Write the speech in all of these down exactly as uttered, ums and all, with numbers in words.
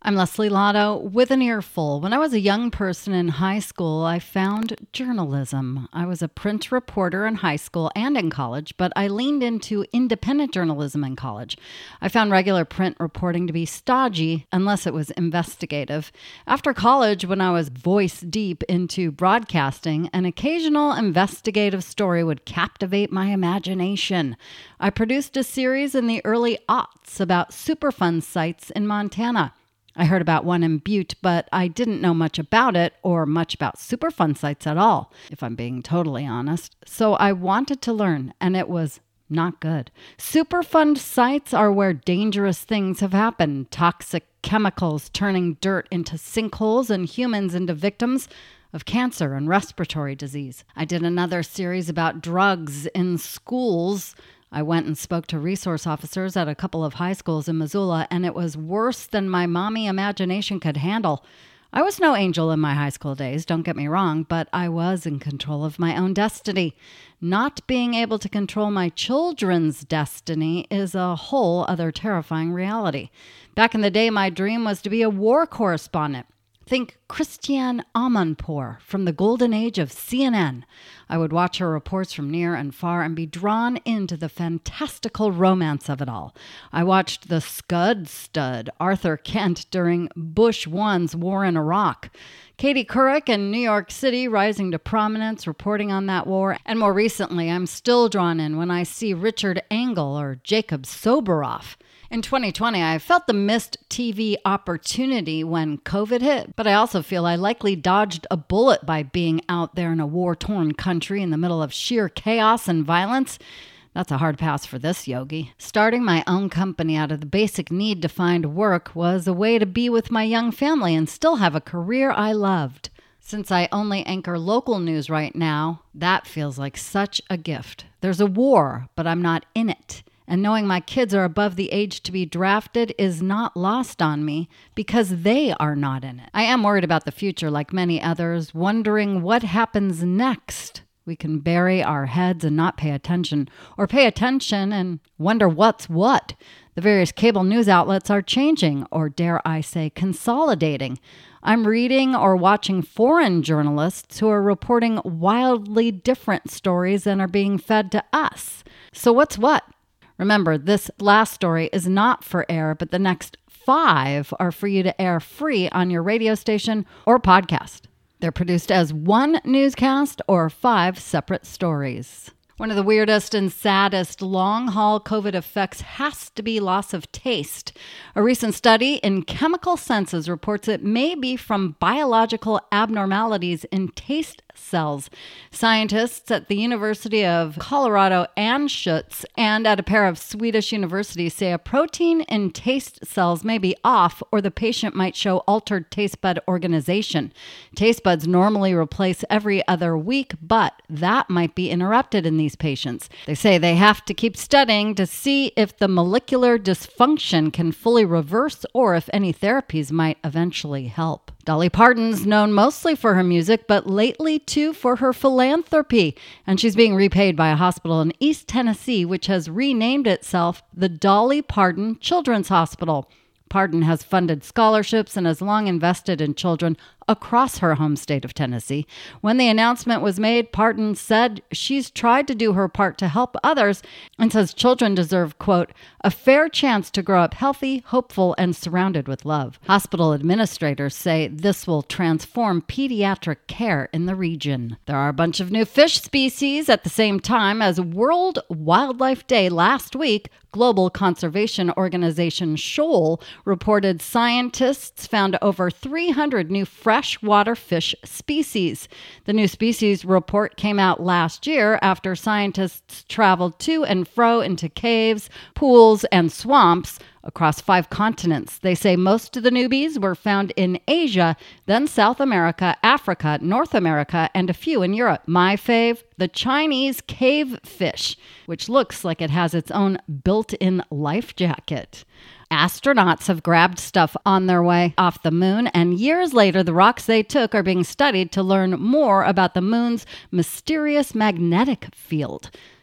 I'm Leslie Lotto with an earful. When I was a young person in high school, I found journalism. I was a print reporter in high school and in college, but I leaned into independent journalism in college. I found regular print reporting to be stodgy unless it was investigative. After college, when I was voice deep into broadcasting, an occasional investigative story would captivate my imagination. I produced a series in the early aughts about Superfund sites in Montana. I heard about one in Butte, but I didn't know much about it or much about Superfund sites at all, if I'm being totally honest. So I wanted to learn, and it was not good. Superfund sites are where dangerous things have happened. Toxic chemicals turning dirt into sinkholes and humans into victims of cancer and respiratory disease. I did another series about drugs in schools. I went and spoke to resource officers at a couple of high schools in Missoula, and it was worse than my mommy imagination could handle. I was no angel in my high school days, don't get me wrong, but I was in control of my own destiny. Not being able to control my children's destiny is a whole other terrifying reality. Back in the day, my dream was to be a war correspondent. Think Christiane Amanpour from the golden age of C N N. I would watch her reports from near and far and be drawn into the fantastical romance of it all. I watched the Scud Stud, Arthur Kent, during Bush One's war in Iraq. Katie Couric in New York City rising to prominence, reporting on that war. And more recently, I'm still drawn in when I see Richard Engel or Jacob Soboroff. In twenty twenty, I felt the missed T V opportunity when COVID hit, but I also feel I likely dodged a bullet by being out there in a war-torn country in the middle of sheer chaos and violence. That's a hard pass for this yogi. Starting my own company out of the basic need to find work was a way to be with my young family and still have a career I loved. Since I only anchor local news right now, that feels like such a gift. There's a war, but I'm not in it. And knowing my kids are above the age to be drafted is not lost on me because they are not in it. I am worried about the future like many others, wondering what happens next. We can bury our heads and not pay attention, or pay attention and wonder what's what. The various cable news outlets are changing, or dare I say, consolidating. I'm reading or watching foreign journalists who are reporting wildly different stories than are being fed to us. So what's what? Remember, this last story is not for air, but the next five are for you to air free on your radio station or podcast. They're produced as one newscast or five separate stories. One of the weirdest and saddest long-haul COVID effects has to be loss of taste. A recent study in Chemical Senses reports it may be from biological abnormalities in taste cells. Scientists at the University of Colorado Anschutz and at a pair of Swedish universities say a protein in taste cells may be off or the patient might show altered taste bud organization. Taste buds normally replace every other week, but that might be interrupted in these patients. They say they have to keep studying to see if the molecular dysfunction can fully reverse or if any therapies might eventually help. Dolly Parton's known mostly for her music, but lately too for her philanthropy. And she's being repaid by a hospital in East Tennessee, which has renamed itself the Dolly Parton Children's Hospital. Parton has funded scholarships and has long invested in children across her home state of Tennessee. When the announcement was made, Parton said she's tried to do her part to help others and says children deserve, quote, a fair chance to grow up healthy, hopeful, and surrounded with love. Hospital administrators say this will transform pediatric care in the region. There are a bunch of new fish species at the same time as World Wildlife Day last week. Global conservation organization Shoal reported scientists found over three hundred new freshwater fish species. The new species report came out last year after scientists traveled to and fro into caves, pools, and swamps across five continents. They say most of the newbies were found in Asia, then South America, Africa, North America, and a few in Europe. My fave, the Chinese cave fish, which looks like it has its own built-in life jacket. Astronauts have grabbed stuff on their way off the moon, and years later, the rocks they took are being studied to learn more about the moon's mysterious magnetic field.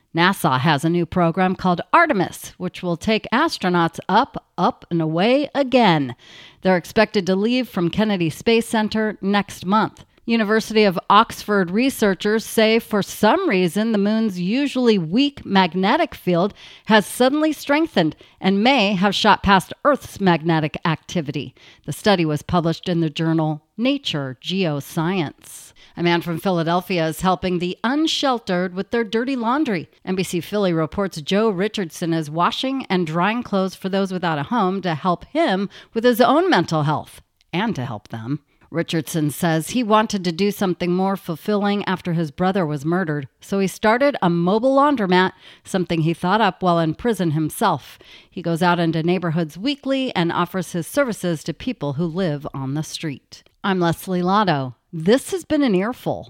NASA has a new program called Artemis, which will take astronauts up, up, and away again. They're expected to leave from Kennedy Space Center next month. University of Oxford researchers say for some reason the moon's usually weak magnetic field has suddenly strengthened and may have shot past Earth's magnetic activity. The study was published in the journal Nature Geoscience. A man from Philadelphia is helping the unsheltered with their dirty laundry. N B C Philly reports Joe Richardson is washing and drying clothes for those without a home to help him with his own mental health and to help them. Richardson says he wanted to do something more fulfilling after his brother was murdered, so he started a mobile laundromat, something he thought up while in prison himself. He goes out into neighborhoods weekly and offers his services to people who live on the street. I'm Leslie Lotto. This has been an earful.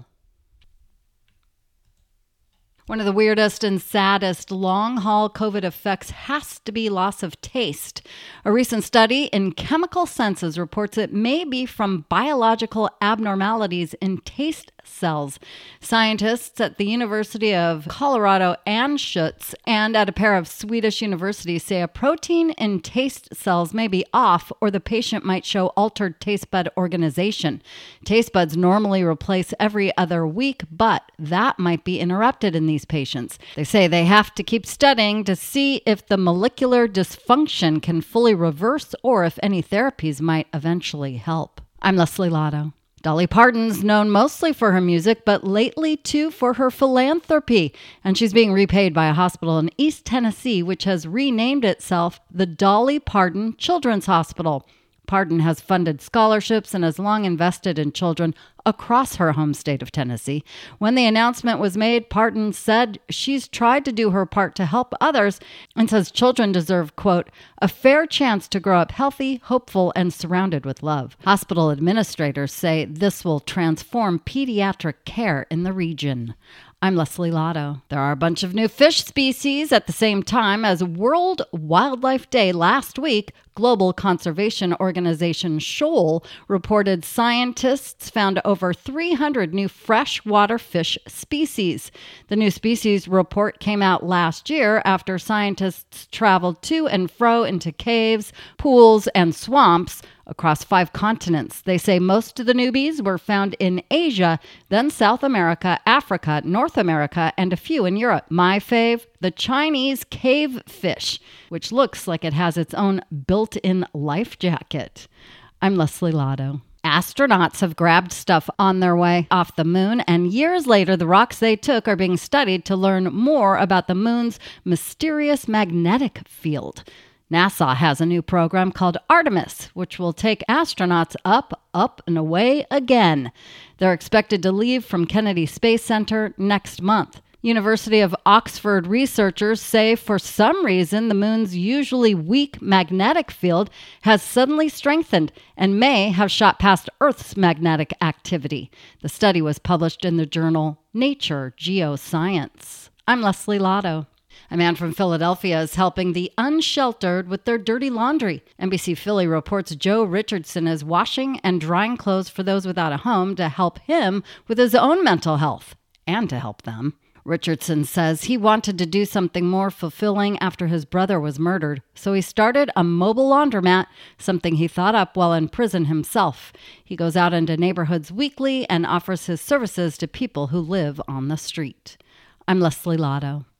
One of the weirdest and saddest long-haul COVID effects has to be loss of taste. A recent study in Chemical Senses reports it may be from biological abnormalities in taste cells. Scientists at the University of Colorado Anschutz and at a pair of Swedish universities say a protein in taste cells may be off or the patient might show altered taste bud organization. Taste buds normally replace every other week, but that might be interrupted in these patients. They say they have to keep studying to see if the molecular dysfunction can fully reverse or if any therapies might eventually help. I'm Leslie Lotto. Dolly Parton's known mostly for her music, but lately too for her philanthropy. And she's being repaid by a hospital in East Tennessee, which has renamed itself the Dolly Parton Children's Hospital. Parton has funded scholarships and has long invested in children across her home state of Tennessee. When the announcement was made, Parton said she's tried to do her part to help others and says children deserve, quote, a fair chance to grow up healthy, hopeful, and surrounded with love. Hospital administrators say this will transform pediatric care in the region. I'm Leslie Lotto. There are a bunch of new fish species at the same time as World Wildlife Day last week. Global conservation organization Shoal reported scientists found over three hundred new freshwater fish species. The new species report came out last year after scientists traveled to and fro into caves, pools, and swamps across five continents. They say most of the newbies were found in Asia, then South America, Africa, North America, and a few in Europe. My fave, the Chinese cave fish, which looks like it has its own built-in life jacket. I'm Leslie Lotto. Astronauts have grabbed stuff on their way off the moon, and years later, the rocks they took are being studied to learn more about the moon's mysterious magnetic field. NASA has a new program called Artemis, which will take astronauts up, up, and away again. They're expected to leave from Kennedy Space Center next month. University of Oxford researchers say for some reason the moon's usually weak magnetic field has suddenly strengthened and may have shot past Earth's magnetic activity. The study was published in the journal Nature Geoscience. I'm Leslie Lotto. A man from Philadelphia is helping the unsheltered with their dirty laundry. N B C Philly reports Joe Richardson is washing and drying clothes for those without a home to help him with his own mental health and to help them. Richardson says he wanted to do something more fulfilling after his brother was murdered, so he started a mobile laundromat, something he thought up while in prison himself. He goes out into neighborhoods weekly and offers his services to people who live on the street. I'm Leslie Lotto.